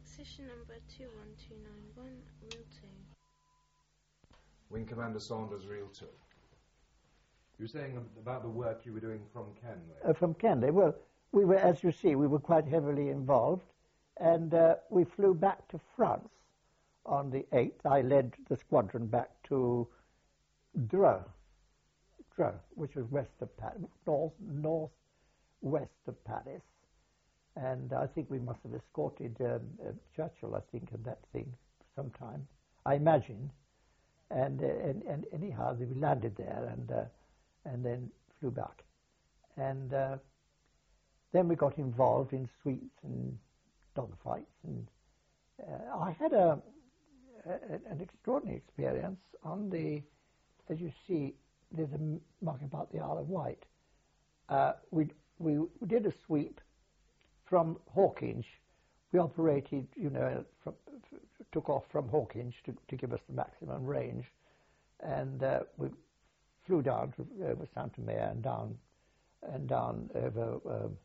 Session number 21291, Reel 2. Wing Commander Saunders, Reel 2. You were saying about the work you were doing from Kenley? From Kenley. Well, we were, as you see, we were quite heavily involved, and we flew back to France on the 8th. I led the squadron back to Dreux, which was west of Paris, northwest of Paris. And I think we must have escorted Churchill, I think, in that thing sometime, I imagine. And anyhow, we landed there and then flew back. And then we got involved in sweeps and dogfights. And I had an extraordinary experience on the, as you see, there's a mark about the Isle of Wight. We did a sweep from Hawkinge. We operated, took off from Hawkinge to give us the maximum range, and we flew down over Saint-Omer and down over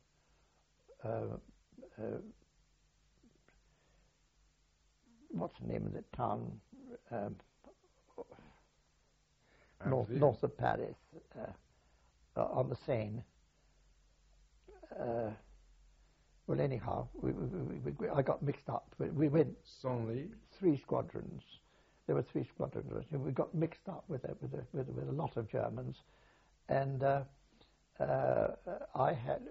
what's the name of the town north of Paris, on the Seine. Well, anyhow, I got mixed up. We went Senlis. 3 squadrons. There were 3 squadrons. We got mixed up with a lot of Germans, and I had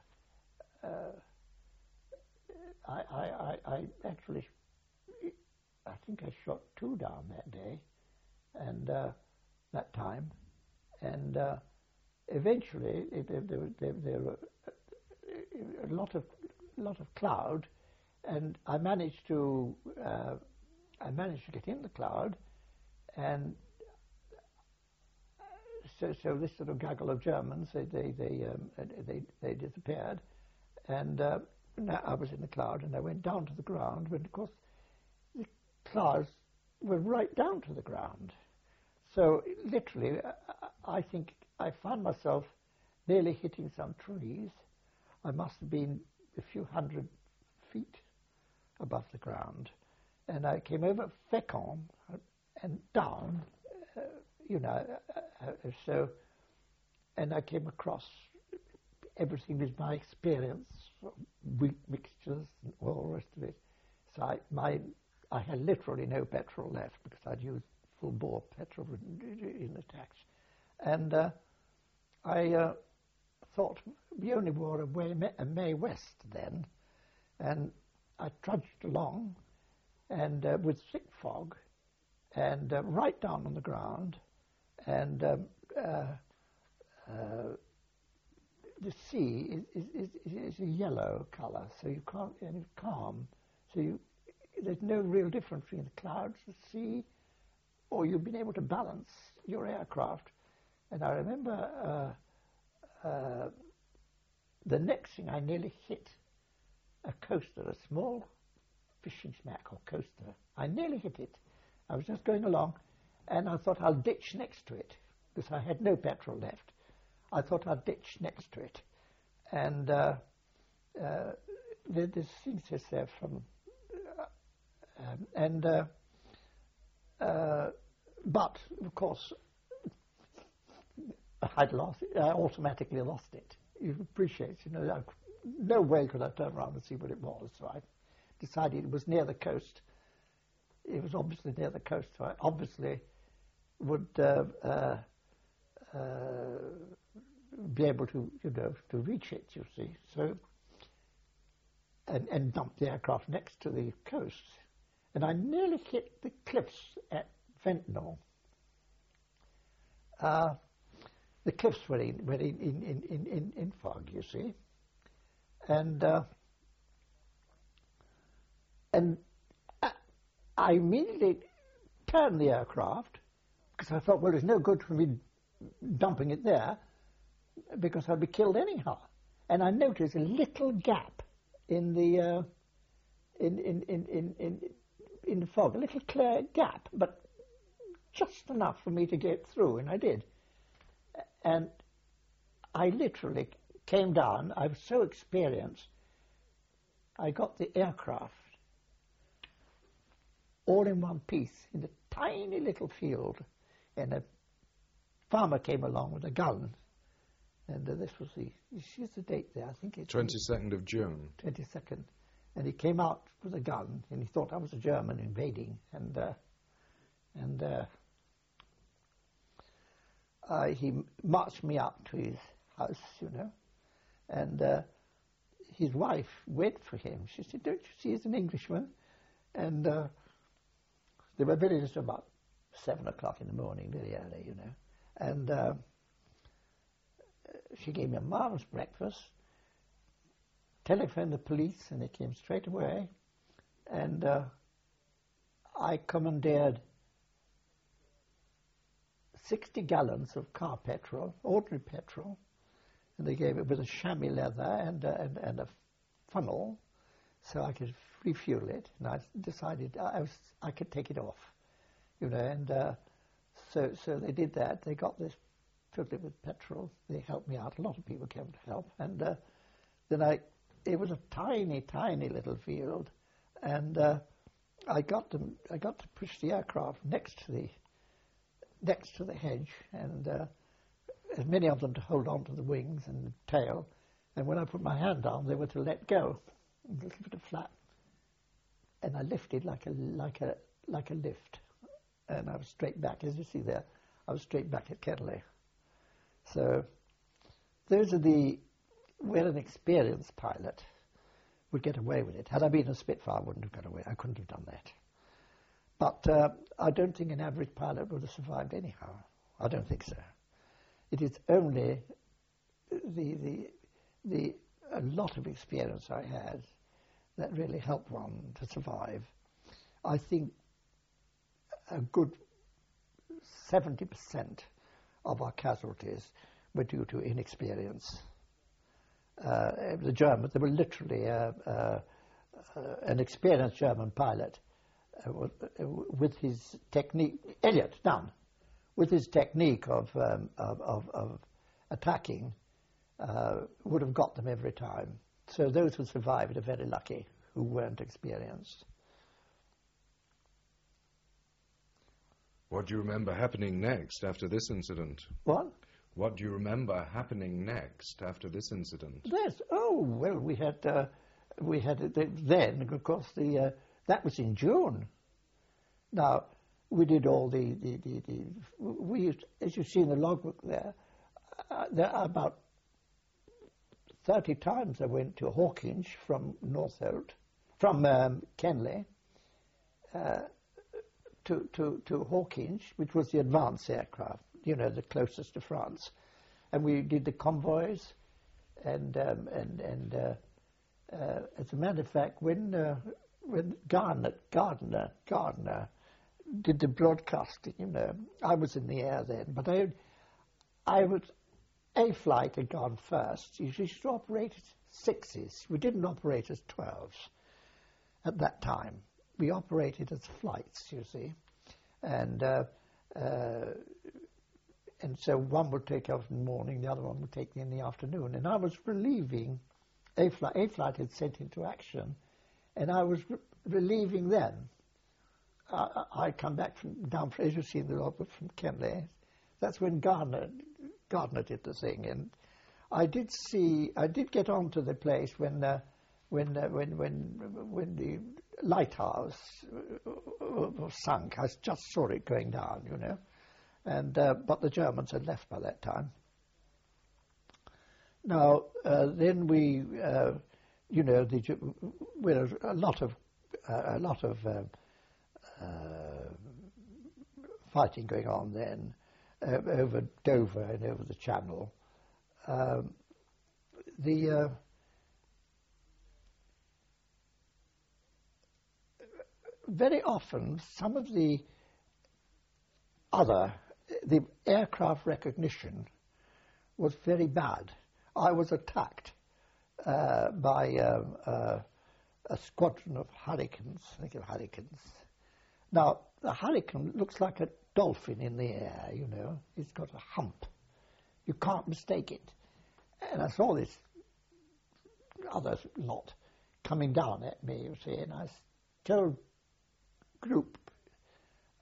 I actually, I think I shot 2 down that day, and that time, and eventually there were a lot of cloud, and I managed to get in the cloud, and so this sort of gaggle of Germans, they disappeared, and now I was in the cloud, and I went down to the ground, but of course the clouds were right down to the ground. So literally, I think I found myself nearly hitting some trees. I must have been a few hundred feet above the ground, and I came over Fécamp and down, so, and I came across everything with my experience, wheat mixtures and all the rest of it. So I had literally no petrol left because I'd used full bore petrol in the tax, and I thought we only were a May West then, and I trudged along, and with thick fog, and right down on the ground, and the sea is a yellow colour, so you can't, and it's calm, so there's no real difference between the clouds, the sea, or you've been able to balance your aircraft. And I remember the next thing, I nearly hit a coaster, a small fishing smack or coaster. I nearly hit it. I was just going along, and I thought I'll ditch next to it, because I had no petrol left. I thought I'd ditch next to it. And there's things just there from... but, of course, I'd lost it. I automatically lost it. You appreciate, no way could I turn around and see what it was. So I decided it was near the coast. It was obviously near the coast, so I obviously would be able to, to reach it, you see. So, and dump the aircraft next to the coast. And I nearly hit the cliffs at Ventnor. The cliffs were in fog, you see, and I immediately turned the aircraft because I thought, well, it's no good for me dumping it there because I'd be killed anyhow. And I noticed a little gap in the in the fog, a little clear gap, but just enough for me to get through, and I did. And I literally came down. I was so experienced. I got the aircraft all in one piece in a tiny little field. And a farmer came along with a gun. And this was here's the date there, I think it's 22nd of June. 22nd. And he came out with a gun, and he thought I was a German invading. And he marched me up to his house, you know. And his wife went for him. She said, "Don't you see he's an Englishman?" And they were very just about 7 o'clock in the morning, very early, you know. And she gave me a marvelous breakfast, telephoned the police, and they came straight away. And I commandeered 60 gallons of car petrol, ordinary petrol, and they gave it with a chamois leather and a funnel, so I could refuel it. And I decided I could take it off, you know. And so they did that. They got this, filled it with petrol. They helped me out. A lot of people came to help. And then it was a tiny, tiny little field, and I got to push the aircraft next to the hedge, and as many of them to hold on to the wings and the tail. And when I put my hand down, they were to let go, a little bit of flap, and I lifted like a lift, and I was straight back, as you see there. I was straight back at Kenley. So those are where an experienced pilot would get away with it. Had I been a Spitfire, I wouldn't have got away. I couldn't have done that. But I don't think an average pilot would have survived anyhow. I don't think so. It is only a lot of experience I had that really helped one to survive. I think a good 70% of our casualties were due to inexperience. The Germans, they were literally an experienced German pilot with his technique, Elliot Dunn, with his technique of attacking, would have got them every time. So those who survived are very lucky, who weren't experienced. What do you remember happening next after this incident? What? What do you remember happening next after this incident? Yes. Oh, well, we had then, of course, that was in June. Now, we did all we used, as you see in the logbook there are about 30 times I went to Hawkinge from Northolt, from Kenley, to Hawkinge, which was the advance aircraft, you know, the closest to France. And we did the convoys, and as a matter of fact, when Gardner did the broadcasting, you know, I was in the air then, but A flight had gone first. You used to operate as 6s. We didn't operate as 12s at that time. We operated as flights, you see, and so one would take off in the morning, the other one would take in the afternoon, and I was relieving A flight. A flight had sent into action, and I was relieving them. I come back down, as you see in the logbook, from Kenley. That's when Gardner did the thing, and I did get onto the place when the lighthouse was sunk. I just saw it going down, you know, and but the Germans had left by that time. Now then we, you know, with a lot of fighting going on then over Dover and over the Channel. Very often, some of the aircraft recognition was very bad. I was attacked by a squadron of Hurricanes, I think of Hurricanes. Now, the Hurricane looks like a dolphin in the air, you know. It's got a hump. You can't mistake it. And I saw this other lot coming down at me, you see, and I told group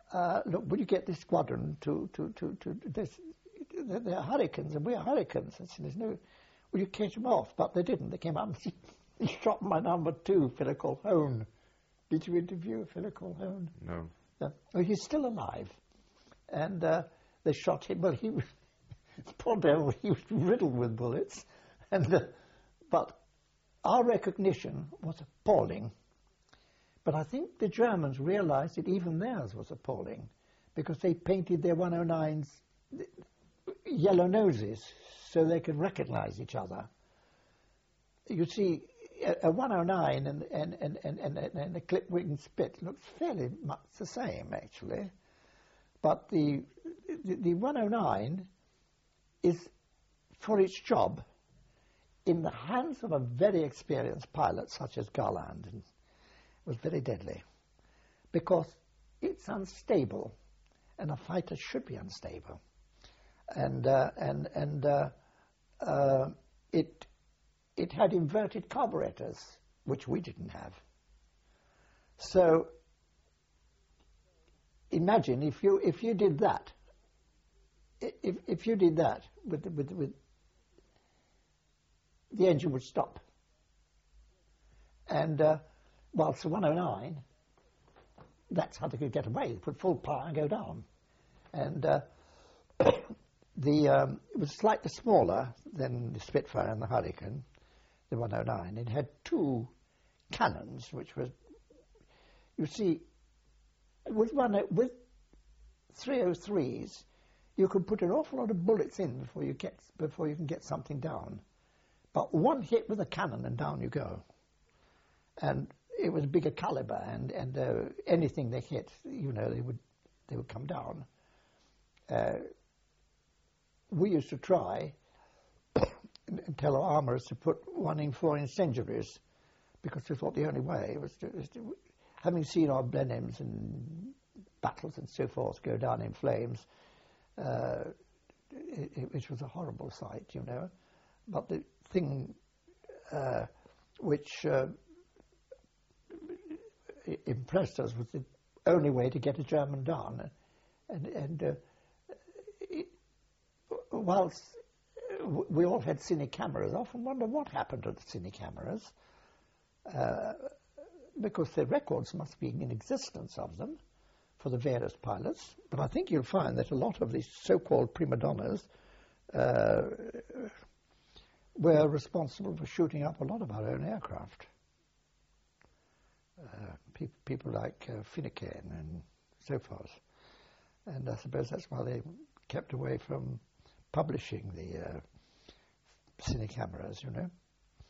look, will you get this squadron to this? They're Hurricanes and we're Hurricanes. I said, will you catch them off? But they didn't. They came up and shot my number 2, Philip Colquhoun. Did you interview Philip Colquhoun? No. Oh, he's still alive. And they shot him. Well, he was, poor devil, he was riddled with bullets. And but our recognition was appalling. But I think the Germans realized that even theirs was appalling, because they painted their 109s yellow noses so they could recognize each other. You see, a 109 and a clip wing Spitz looks fairly much the same, actually. But the 109 is, for its job, in the hands of a very experienced pilot such as Garland, and was very deadly, because it's unstable, and a fighter should be unstable, and it had inverted carburetors, which we didn't have. So imagine if you did that, if you did that with the engine would stop, and whilst the 109, that's how they could get away. They put full power and go down. And it was slightly smaller than the Spitfire and the Hurricane, the 109. It had 2 cannons, which was, you see, with 303s, you could put an awful lot of bullets in before you can get something down. But one hit with a cannon and down you go. And it was bigger caliber, and anything they hit, you know, they would come down. We used to try and tell our armourers to put 1-in-4 incendiaries, because we thought the only way was to having seen our Blenheims and battles and so forth go down in flames, which was a horrible sight, you know. But the thing which impressed us was the only way to get a German down, and whilst we all had cine cameras, I often wonder what happened to the cine cameras, because the records must be in existence of them for the various pilots. But I think you'll find that a lot of these so-called prima donnas were responsible for shooting up a lot of our own aircraft. People like Finucane and so forth. And I suppose that's why they kept away from publishing the cine cameras, you know.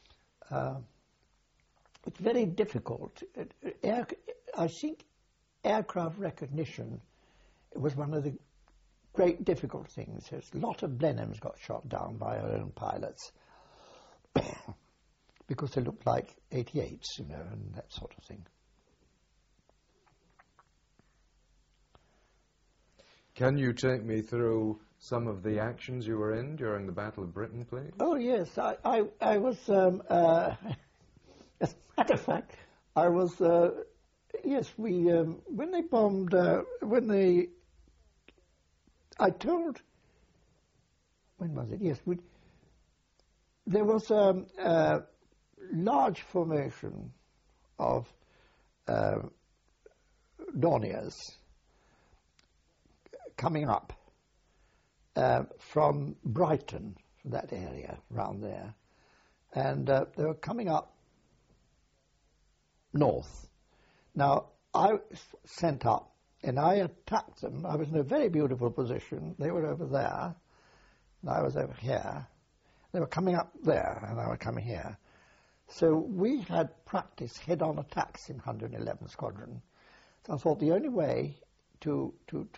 It's very difficult. I think aircraft recognition was one of the great difficult things. There's a lot of Blenheims got shot down by our own pilots because they looked like 88s, you know, and that sort of thing. Can you take me through some of the actions you were in during the Battle of Britain, please? Oh, yes. I was, as a matter of fact, I was, yes, we, when they bombed, I told, when was it? Yes, there was a large formation of Dorniers coming up from Brighton, from that area around there, and they were coming up north. Now, I sent up and I attacked them. I was in a very beautiful position. They were over there, and I was over here. They were coming up there, and I was coming here. So we had practiced head-on attacks in 111 Squadron. So I thought the only way to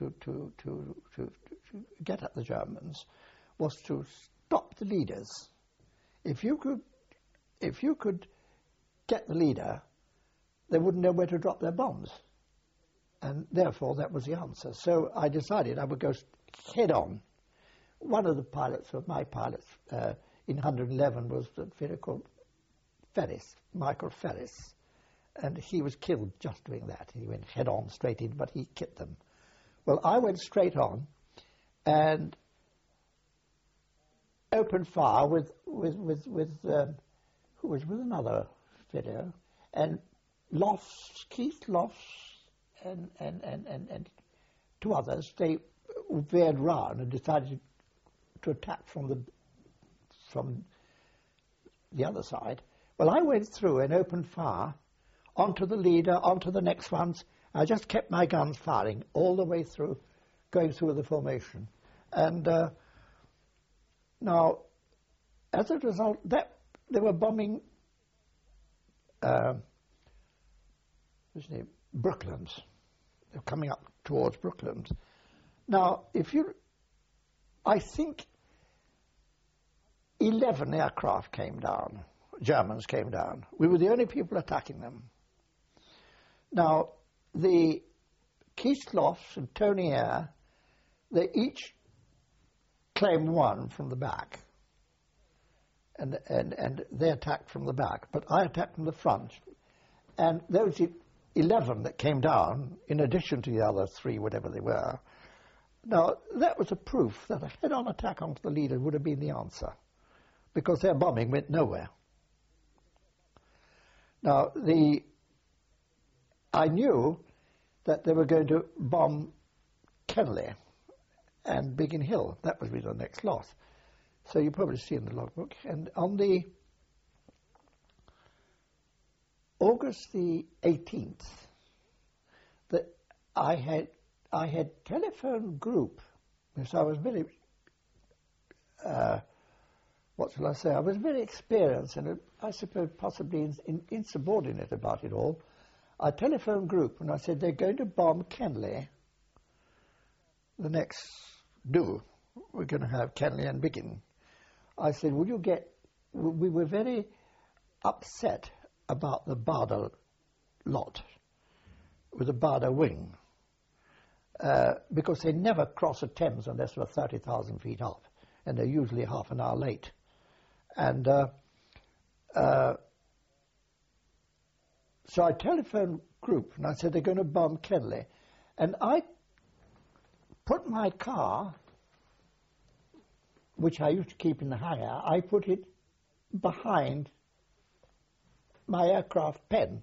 get at the Germans was to stop the leaders. If you could get the leader, they wouldn't know where to drop their bombs, and therefore that was the answer. So I decided I would go head on. One of the pilots, of my pilots in 111, was a fellow called Ferris, Michael Ferris, and he was killed just doing that. He went head on straight in, but he hit them. Well, I went straight on and opened fire with who was with another fellow, and Keith Lofts and two others. They veered round and decided to attack from the other side. Well, I went through and opened fire onto the leader, onto the next ones. I just kept my guns firing all the way through, going through the formation. And now, as a result, they were bombing Brooklands. They were coming up towards Brooklands. Now, I think 11 aircraft came down, Germans came down. We were the only people attacking them. Now, the Keith Lofts and Tony Ayer, they each claimed one from the back. And they attacked from the back, but I attacked from the front. And those 11 that came down, in addition to the other 3, whatever they were, now that was a proof that a head-on attack onto the leader would have been the answer, because their bombing went nowhere. Now, I knew that they were going to bomb Kenley and Biggin Hill. That was the next loss. So you probably see in the logbook. And on the August the 18th, that I had telephone group, because I was very, what shall I say, I was very experienced and I suppose possibly insubordinate about it all. I telephoned group and I said, they're going to bomb Kenley the next do. We're going to have Kenley and Biggin. I said, we were very upset about the Barda lot, with the Barda wing, because they never cross the Thames unless they're 30,000 feet up, and they're usually half an hour late. And so I telephoned group, and I said, they're going to bomb Kenley. And I put my car, which I used to keep in the hangar, I put it behind my aircraft pen.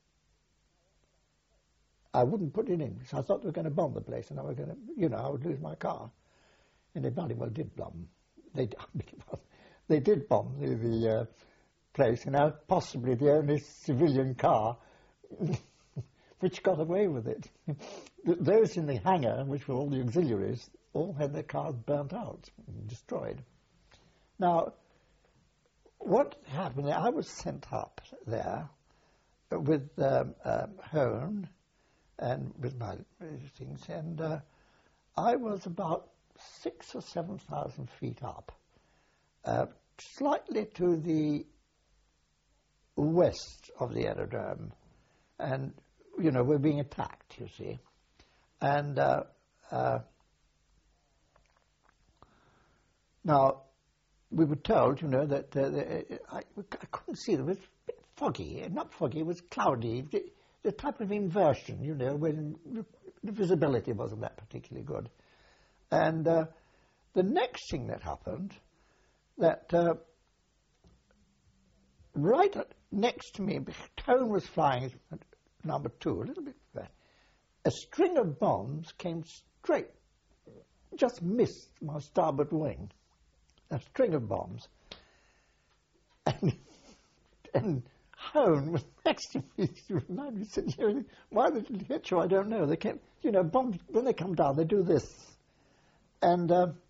I wouldn't put it in, because I thought they were going to bomb the place, and I was going to, I would lose my car. And they bloody well did bomb. They did bomb the place, and I was possibly the only civilian car which got away with it. Those in the hangar, which were all the auxiliaries, all had their cars burnt out and destroyed. Now, what happened, I was sent up there with Hone and with my things, and I was about 6,000 or 7,000 feet up, slightly to the west of the aerodrome, and, we're being attacked, you see. And now, we were told, that I couldn't see, it was a bit foggy, not foggy, it was cloudy, the type of inversion, when the visibility wasn't that particularly good. And the next thing that happened, that right next to me, Tone was flying at number 2, a little bit there. A string of bombs came straight, just missed my starboard wing. A string of bombs. And Hone was next to me. He reminded me, he said, why did it hit you? I don't know. They can't, bombs, when they come down, they do this. And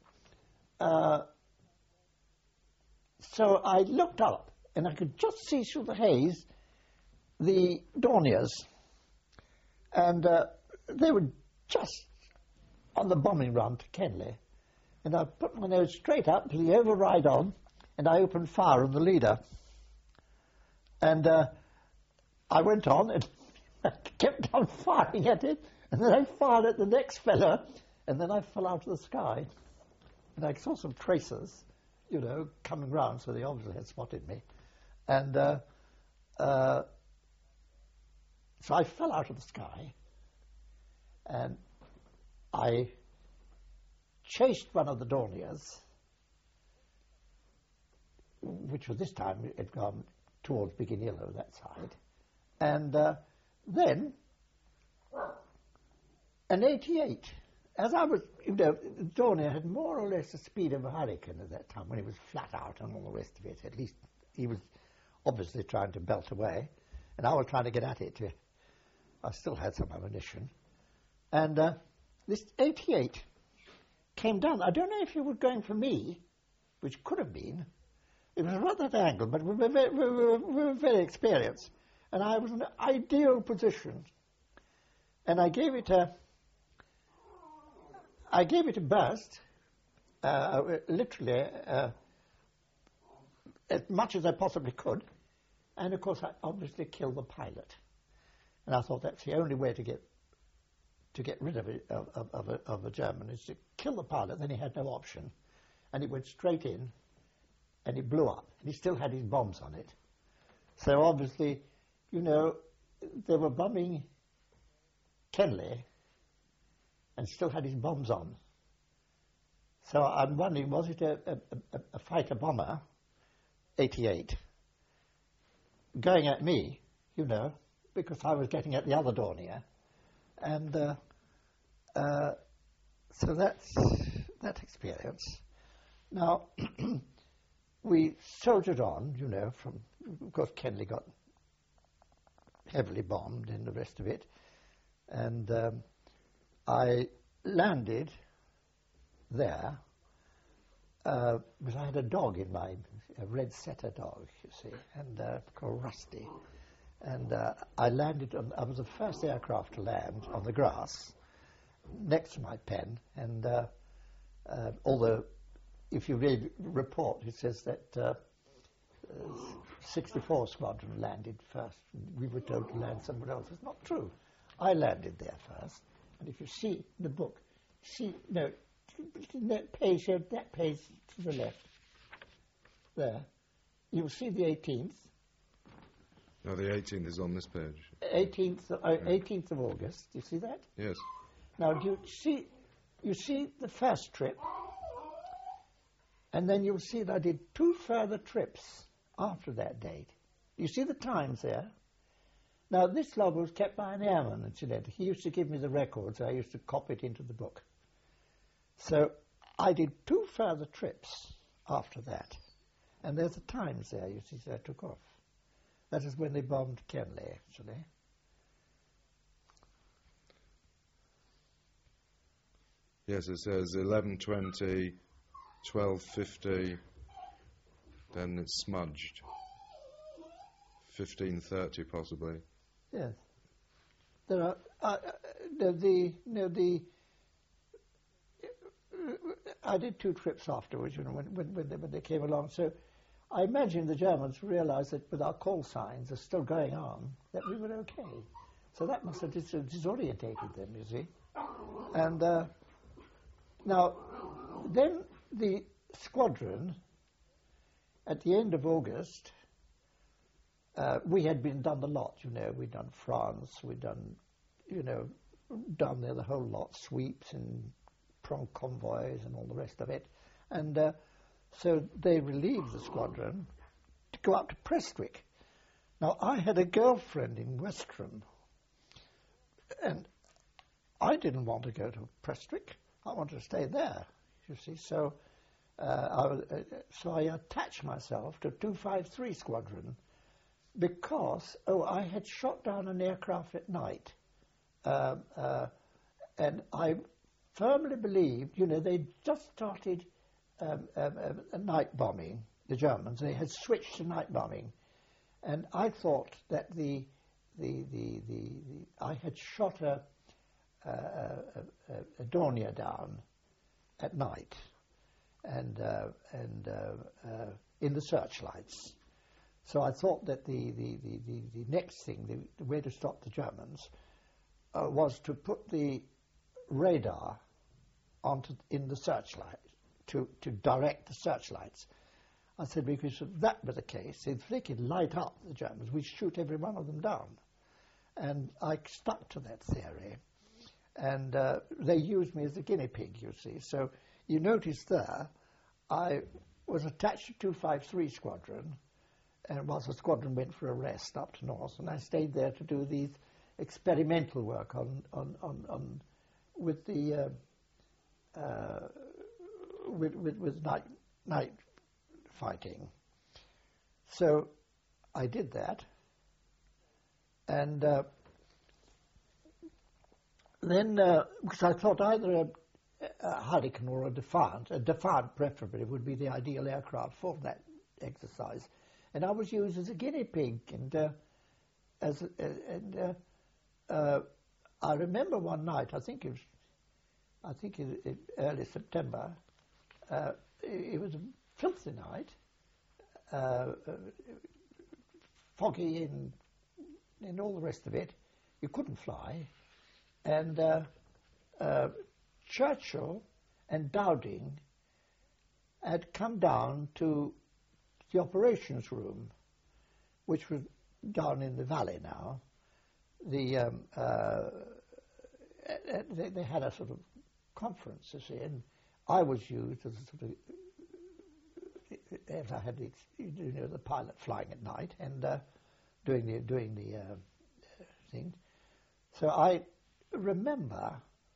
so I looked up, and I could just see through the haze the Dorniers. And they were just on the bombing run to Kenley. And I put my nose straight up to the override on, and I opened fire on the leader. And I went on, and I kept on firing at it, and then I fired at the next fellow, and then I fell out of the sky. And I saw some tracers, coming round, so they obviously had spotted me. And so I fell out of the sky, and I chased one of the Dorniers, which was this time it had gone towards Biggin-Illo, that side, and then an 88. As I was, Dornier had more or less the speed of a hurricane at that time when he was flat out and all the rest of it. At least he was obviously trying to belt away, and I was trying to get at it. I still had some ammunition. And this 88 came down. I don't know if he was going for me, which could have been. It was rather at an angle, but we were very experienced. And I was in an ideal position. And I gave it a burst, literally as much as I possibly could. And, of course, I obviously killed the pilot. And I thought that's the only way to get rid of a German is to kill the pilot. Then he had no option. And he went straight in, and he blew up. And he still had his bombs on it. So, obviously, they were bombing Kenley and still had his bombs on. So I'm wondering, was it a fighter bomber, 88, going at me, because I was getting at the other Dornier. And so that's that experience. Now, we soldiered on, of course Kenley got heavily bombed and the rest of it. And I landed there, because I had a dog in a red setter dog, you see, and called Rusty. And I landed I was the first aircraft to land on the grass next to my pen. And although, if you read the report, it says that 64 Squadron landed first. We were told to land somewhere else. It's not true. I landed there first. And if you see the book, that page to the left, there, you'll see the 18th. No, the 18th is on this page. 18th of August. Do you see that? Yes. Now, you see the first trip, and then you'll see that I did 2 further trips after that date. You see the times there? Now, this log was kept by an airman, incidentally. He used to give me the records. I used to copy it into the book. So I did 2 further trips after that. And there's the times there, you see, so I took off. That is when they bombed Kenley, actually. Yes, it says 11:20, 12:50, then it's smudged. 15:30 possibly. Yes. There are I did 2 trips afterwards, when they came along. So I imagine the Germans realised that with our call signs are still going on, that we were okay. So that must have disorientated them, you see. And now, then the squadron, at the end of August, we had done the lot, We'd done France, we'd done, down there the whole lot, sweeps and prompt convoys and all the rest of it. And so they relieved the squadron to go up to Prestwick. Now, I had a girlfriend in Westerham, and I didn't want to go to Prestwick. I wanted to stay there, you see. So I attached myself to 253 Squadron because, I had shot down an aircraft at night. And I firmly believed, they just started a night bombing, the Germans. They had switched to night bombing. And I thought that I had shot a Dornier down at night and in the searchlights. So I thought that the next thing, the way to stop the Germans, was to put the radar in the searchlight, to direct the searchlights. I said, because if that were the case, if they could light up the Germans, we'd shoot every one of them down. And I stuck to that theory. And they used me as a guinea pig, you see. So you notice there, I was attached to 253 Squadron, and whilst the squadron went for a rest up to North, and I stayed there to do these experimental work with the with night fighting. So I did that, and then because I thought either a Hurricane or a Defiant preferably would be the ideal aircraft for that exercise, and I was used as a guinea pig, and I remember one night, I think it was early September. It was a filthy night, foggy and all the rest of it. You couldn't fly, and Churchill and Dowding had come down to the operations room, which was down in the valley now. They had a sort of conference, you see, and I was used as a sort of, as I had the pilot flying at night and doing the thing. So I remember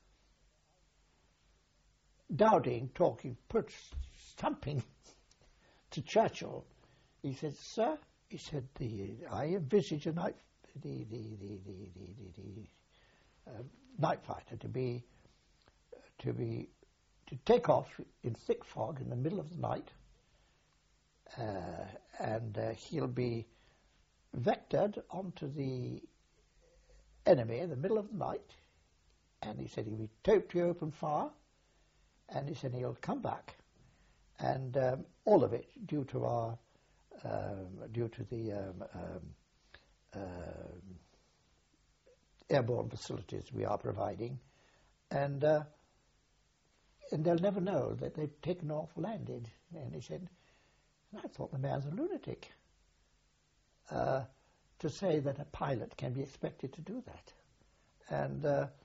Dowding stumping to Churchill. He said, "Sir," he said, "I envisage a night night fighter to take off in thick fog in the middle of the night, and he'll be vectored onto the enemy in the middle of the night, and he said he'll be towed to open fire, and he said he'll come back, and all of it due to the airborne facilities we are providing, and they'll never know that they've taken off, landed." And he said, and I thought the man's a lunatic to say that a pilot can be expected to do that. And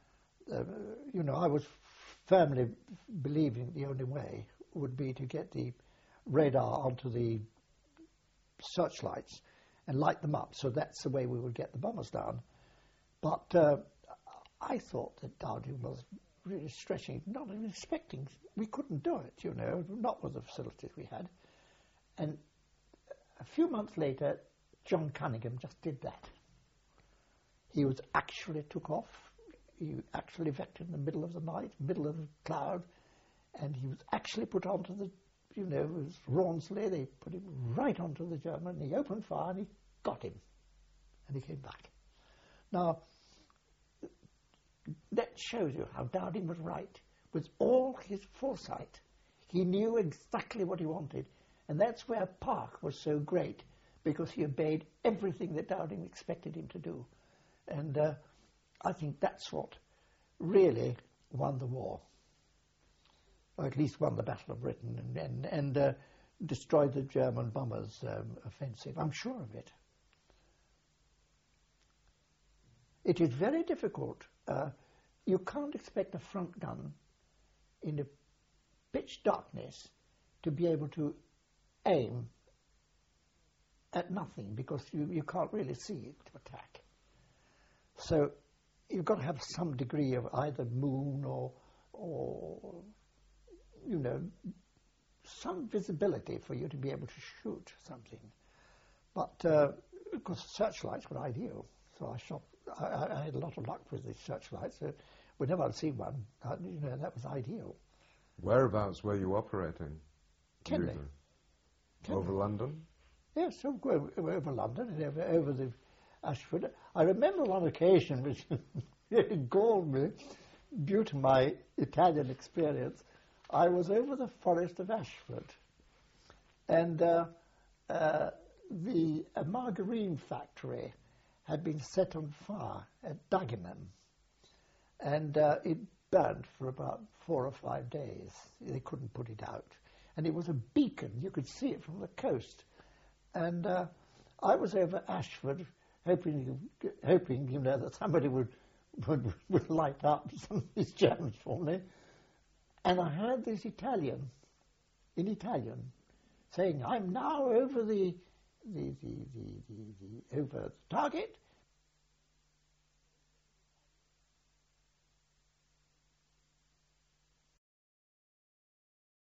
I was firmly believing the only way would be to get the radar onto the searchlights and light them up, so that's the way we would get the bombers down. But I thought that Dowding was really stretching, not even expecting. We couldn't do it, not with the facilities we had. And a few months later, John Cunningham just did that. He was actually took off. He actually vectored in the middle of the night, middle of the cloud, and he was actually put onto the, it was Rawnsley. They put him right onto the German, and he opened fire, and he got him, and he came back. Now, that shows you how Dowding was right. With all his foresight, he knew exactly what he wanted, and that's where Park was so great, because he obeyed everything that Dowding expected him to do. And I think that's what really won the war, or at least won the Battle of Britain, and destroyed the German bombers' offensive. I'm sure of it. It is very difficult. You can't expect a front gun in the pitch darkness to be able to aim at nothing, because you can't really see it to attack. So you've got to have some degree of either moon or some visibility for you to be able to shoot something. But of course, searchlights were ideal. So I had a lot of luck with these searchlights. So whenever I'd see one, that was ideal. Whereabouts were you operating? Kenley. Over London? Yes, over London and over the Ashford. I remember one occasion which it galled me due to my Italian experience. I was over the Forest of Ashford, and the margarine factory had been set on fire at Dagenham, and it burned for about 4 or 5 days. They couldn't put it out, and it was a beacon. You could see it from the coast, and I was over Ashford, hoping that somebody would would light up some of these Germans for me. And I heard this Italian, in Italian, saying, "I'm now over the over the target,